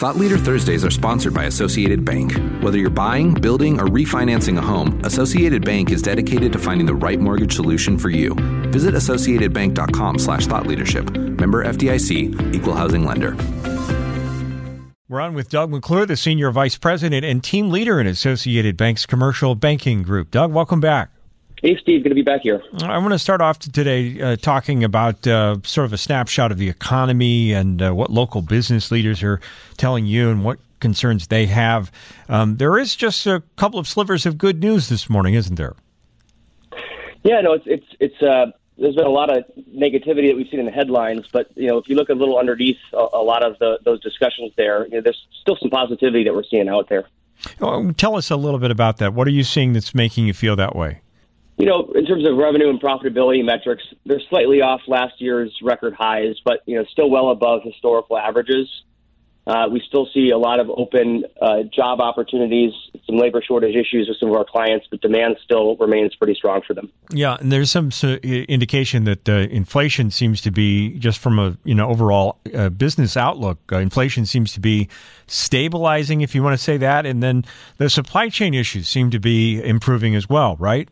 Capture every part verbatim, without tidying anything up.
Thought Leader Thursdays are sponsored by Associated Bank. Whether you're buying, building, or refinancing a home, Associated Bank is dedicated to finding the right mortgage solution for you. Visit associatedbank.com slash thought leadership. Member F D I C, Equal Housing Lender. We're on with Doug McClure, the Senior Vice President and Team Leader in Associated Bank's Commercial Banking Group. Doug, welcome back. Hey, Steve. Good to be back here. I want to start off today uh, talking about uh, sort of a snapshot of the economy and uh, what local business leaders are telling you and what concerns they have. Um, there is just a couple of slivers of good news this morning, isn't there? Yeah, no, it's it's it's. Uh, there's been a lot of negativity that we've seen in the headlines, but you know, if you look a little underneath a, a lot of the, those discussions there, you know, there's still some positivity that we're seeing out there. Oh, tell us a little bit about that. What are you seeing that's making you feel that way? You know, in terms of revenue and profitability metrics, they're slightly off last year's record highs, but, you know, still well above historical averages. Uh, we still see a lot of open uh, job opportunities, some labor shortage issues with some of our clients, but demand still remains pretty strong for them. Yeah, and there's some uh, indication that uh, inflation seems to be, just from a you know overall uh, business outlook, uh, inflation seems to be stabilizing, if you want to say that, and then the supply chain issues seem to be improving as well, right?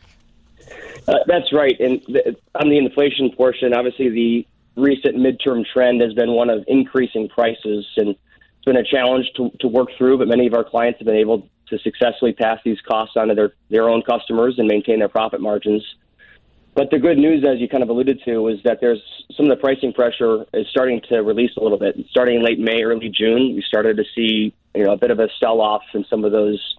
Uh, that's right. And the, on the inflation portion, obviously the recent midterm trend has been one of increasing prices, and it's been a challenge to, to work through, but many of our clients have been able to successfully pass these costs on to their, their own customers and maintain their profit margins. But the good news, as you kind of alluded to, is that there's some of the pricing pressure is starting to release a little bit. Starting in late May, early June, we started to see you know a bit of a sell-off in some of those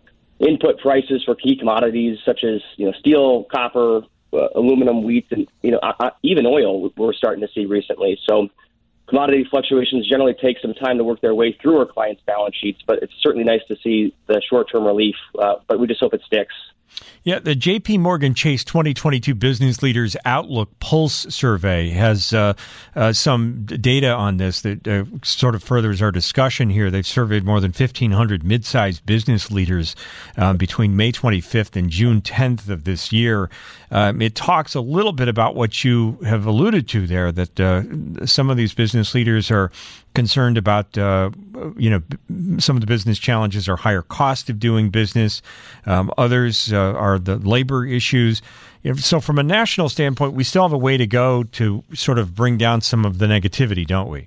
input prices for key commodities such as you know steel, copper, uh, aluminum, wheat, and you know uh, even oil. We're starting to see recently. So commodity fluctuations generally take some time to work their way through our clients' balance sheets, but it's certainly nice to see the short-term relief. Uh, but we just hope it sticks. Yeah, the J P Morgan Chase twenty twenty-two Business Leaders Outlook Pulse Survey has uh, uh, some data on this that uh, sort of furthers our discussion here. They've surveyed more than fifteen hundred mid-sized business leaders uh, between May twenty-fifth and June tenth of this year. Um, it talks a little bit about what you have alluded to there, that uh, some of these business leaders are concerned about, uh, you know, some of the business challenges are higher cost of doing business. Um, others uh, are the labor issues. So from a national standpoint, we still have a way to go to sort of bring down some of the negativity, don't we?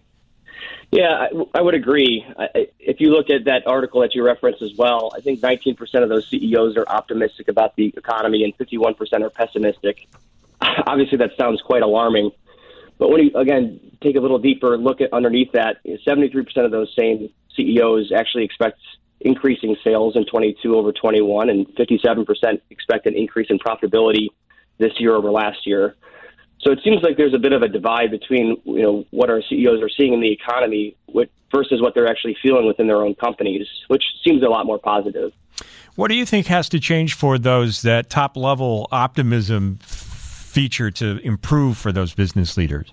Yeah, I, I would agree. I, if you look at that article that you referenced as well, I think nineteen percent of those C E Os are optimistic about the economy and fifty-one percent are pessimistic. Obviously, that sounds quite alarming. But when you, again, take a little deeper look at underneath that, seventy-three percent of those same C E Os actually expect increasing sales in twenty-two over twenty-one, and fifty-seven percent expect an increase in profitability this year over last year. So it seems like there's a bit of a divide between, you know, what our C E Os are seeing in the economy versus what they're actually feeling within their own companies, which seems a lot more positive. What do you think has to change for those, that top-level optimism feature to improve for those business leaders?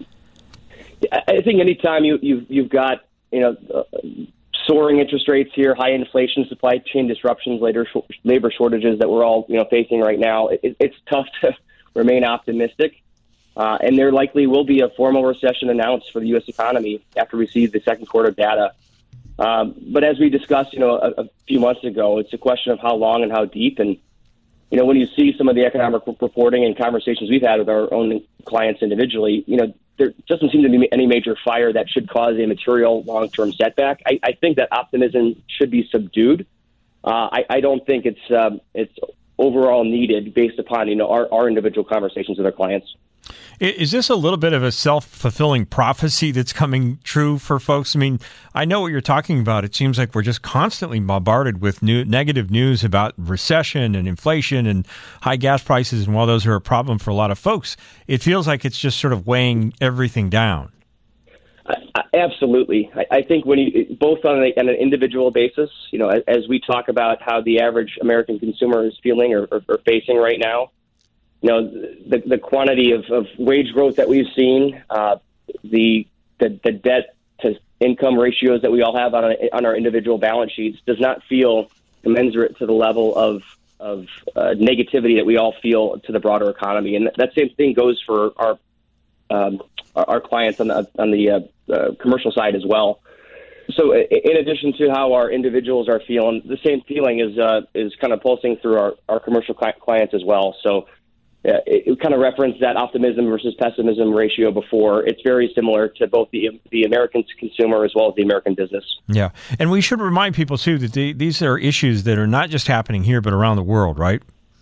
I think anytime you, you've, you've got, you know, uh, soaring interest rates here, high inflation, supply chain disruptions, labor, labor shortages that we're all, you know, facing right now, it, it's tough to remain optimistic. Uh, and there likely will be a formal recession announced for the U S economy after we see the second quarter data. Um, but as we discussed, you know, a, a few months ago, it's a question of how long and how deep. And, you know, when you see some of the economic reporting and conversations we've had with our own clients individually, you know, there doesn't seem to be any major fire that should cause a material long-term setback. I, I think that optimism should be subdued. Uh, I, I don't think it's um, it's overall needed based upon, you know, our, our individual conversations with our clients. Is this a little bit of a self-fulfilling prophecy that's coming true for folks? I mean, I know what you're talking about. It seems like we're just constantly bombarded with new negative news about recession and inflation and high gas prices. And while those are a problem for a lot of folks, it feels like it's just sort of weighing everything down. I, I, absolutely. I, I think when you, both on, a, on an individual basis, you know, as, as we talk about how the average American consumer is feeling or, or, or facing right now, you know, the, the quantity of, of wage growth that we've seen, uh, the, the the debt to income ratios that we all have on, a, on our individual balance sheets does not feel commensurate to the level of of uh, negativity that we all feel to the broader economy. And that same thing goes for our um, our, our clients on the on the uh, uh, commercial side as well. So in addition to how our individuals are feeling, the same feeling is uh, is kind of pulsing through our, our commercial clients as well. So uh, it, it kind of referenced that optimism versus pessimism ratio before. It's very similar to both the the American consumer as well as the American business. Yeah. And we should remind people, too, that the, these are issues that are not just happening here, but around the world, right?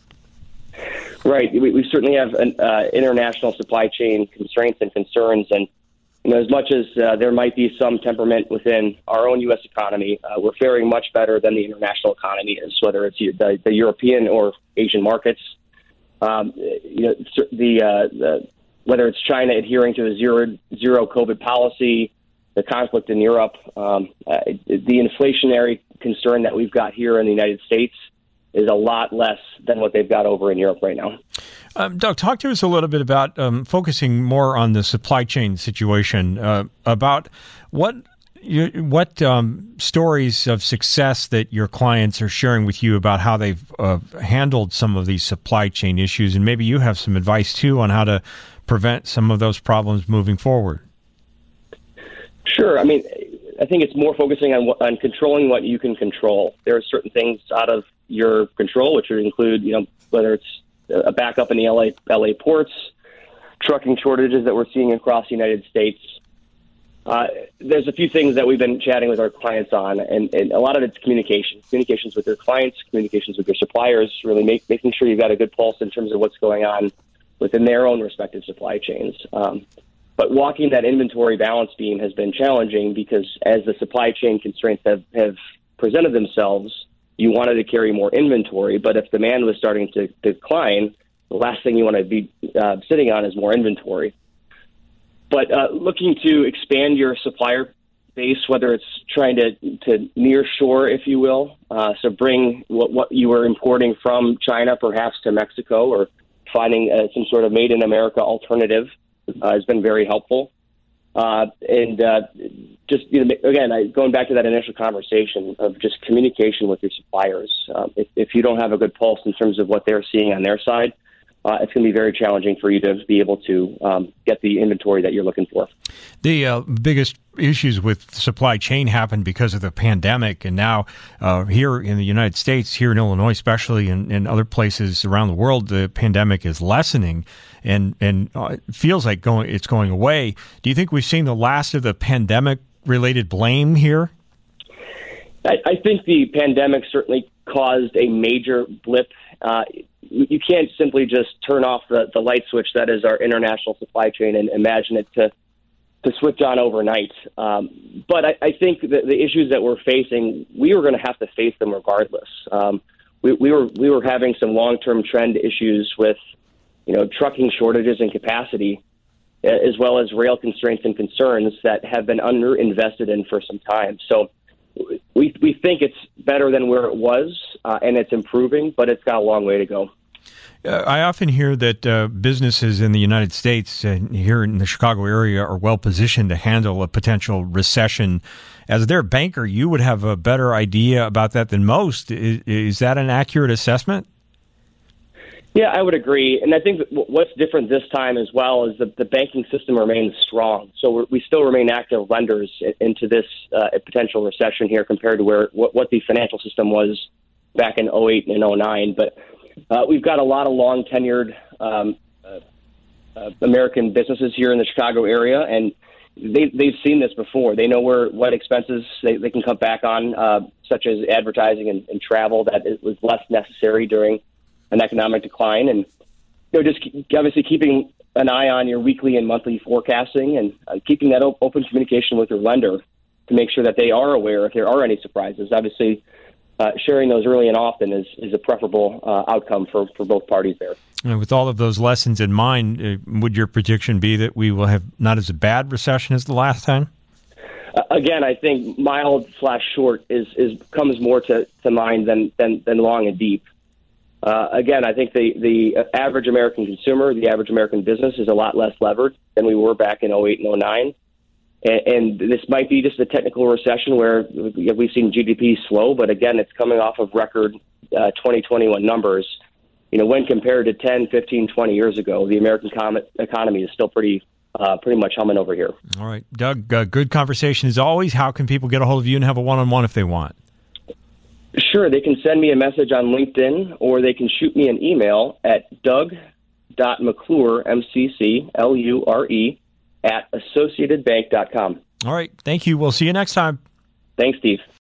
Right. We, we certainly have an, uh, international supply chain constraints and concerns. And you know, as much as uh, there might be some temperament within our own U S economy, uh, we're faring much better than the international economy is, whether it's the, the European or Asian markets. Um, you know, the, uh, the whether it's China adhering to a zero zero COVID policy, the conflict in Europe, um, uh, the inflationary concern that we've got here in the United States is a lot less than what they've got over in Europe right now. Um, Doug, talk to us a little bit about um, focusing more on the supply chain situation, uh, about what you, what um, stories of success that your clients are sharing with you about how they've uh, handled some of these supply chain issues, and maybe you have some advice, too, on how to prevent some of those problems moving forward. Sure. I mean, I think it's more focusing on on controlling what you can control. There are certain things out of your control, which would include, you know, whether it's a backup in the L A L A ports, trucking shortages that we're seeing across the United States. Uh, there's a few things that we've been chatting with our clients on, and, and a lot of it's communication. Communications with your clients, communications with your suppliers, really make, making sure you've got a good pulse in terms of what's going on within their own respective supply chains. Um, but walking that inventory balance beam has been challenging because as the supply chain constraints have, have presented themselves, you wanted to carry more inventory, but if demand was starting to decline, the last thing you want to be uh, sitting on is more inventory. But uh, looking to expand your supplier base, whether it's trying to, to near shore, if you will, uh, so bring what, what you were importing from China perhaps to Mexico, or finding uh, some sort of made in America alternative uh, has been very helpful. Uh, and uh, just, you know, again, I, going back to that initial conversation of just communication with your suppliers. Um, if, if you don't have a good pulse in terms of what they're seeing on their side, Uh, it's going to be very challenging for you to be able to um, get the inventory that you're looking for. The uh, biggest issues with supply chain happened because of the pandemic, and now uh, here in the United States, here in Illinois especially, and, and other places around the world, the pandemic is lessening, and and uh, it feels like going it's going away. Do you think we've seen the last of the pandemic-related blame here? I, I think the pandemic certainly caused a major blip. Uh, you can't simply just turn off the, the light switch that is our international supply chain and imagine it to to switch on overnight. Um, but I, I think that the issues that we're facing, we were going to have to face them regardless. Um, we, we were we were having some long-term trend issues with, you know, trucking shortages and capacity, as well as rail constraints and concerns that have been underinvested in for some time. So we we think it's better than where it was, uh, and it's improving, but it's got a long way to go. Uh, I often hear that uh, businesses in the United States and here in the Chicago area are well positioned to handle a potential recession. As their banker, you would have a better idea about that than most. Is, is that an accurate assessment? Yeah, I would agree. And I think that what's different this time as well is that the banking system remains strong. So we're, we still remain active lenders into this uh, potential recession here compared to where what, what the financial system was back in oh eight and oh nine. But uh, we've got a lot of long-tenured um, uh, uh, American businesses here in the Chicago area, and they, they've seen this before. They know where what expenses they, they can cut back on, uh, such as advertising and, and travel, that it was less necessary during an economic decline, and you know, just obviously keeping an eye on your weekly and monthly forecasting, and uh, keeping that op- open communication with your lender to make sure that they are aware if there are any surprises. Obviously, uh, sharing those early and often is, is a preferable uh, outcome for, for both parties there. And with all of those lessons in mind, uh, would your prediction be that we will have not as a bad recession as the last time? Uh, again, I think mild slash short is, is comes more to, to mind than, than, than long and deep. Uh, again, I think the, the average American consumer, the average American business is a lot less levered than we were back in oh eight and oh nine. And, and this might be just a technical recession where we've seen G D P slow, but again, it's coming off of record uh, twenty twenty-one numbers. You know, when compared to ten, fifteen, twenty years ago, the American com- economy is still pretty uh, pretty much humming over here. All right. Doug, uh, good conversation as always. How can people get a hold of you and have a one-on-one if they want? Sure. They can send me a message on LinkedIn, or they can shoot me an email at doug.mcclure, M C C L U R E, at associated bank dot com. All right. Thank you. We'll see you next time. Thanks, Steve.